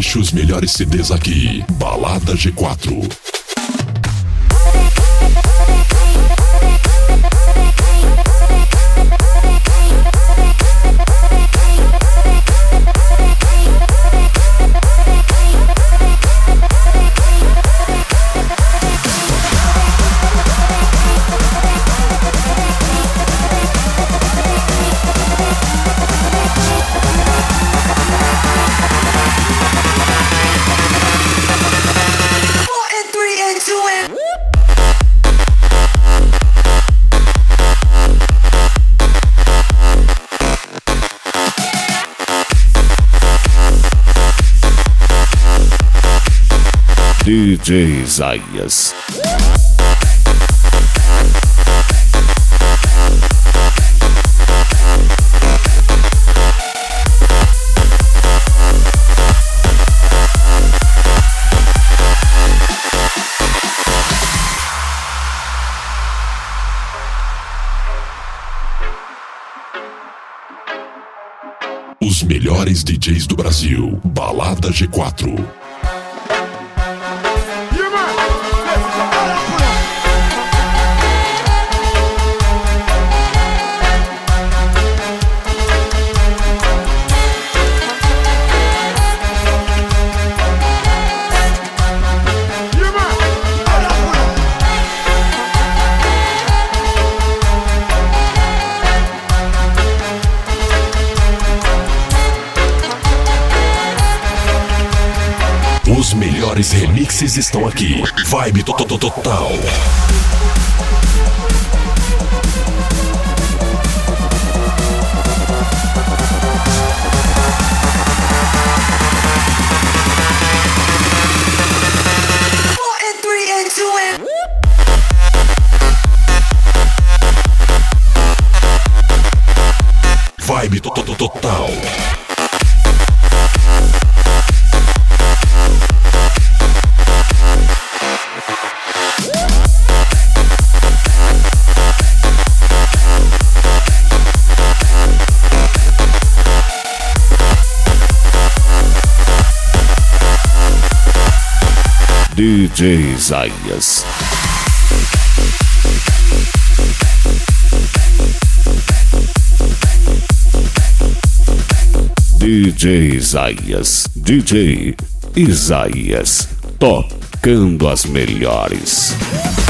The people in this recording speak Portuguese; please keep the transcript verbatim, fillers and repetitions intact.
Baixe os melhores C Ds aqui. Balada G quatro. D J Isaías. Os melhores D Js do Brasil. Balada G quatro. Os melhores remixes estão aqui. Vibe total. Vibe total. D J Isaías. D J Isaías. D J Isaías. Tocando as melhores.